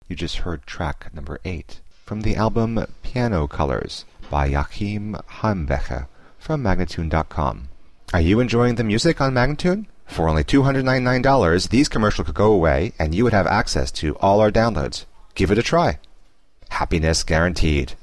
You just heard track number 8 from the album Piano Colors by Joachim Heimbecher from Magnatune.com. Are you enjoying the music on Magnatune? For only $299, these commercials could go away and you would have access to all our downloads. Give it a try. Happiness guaranteed.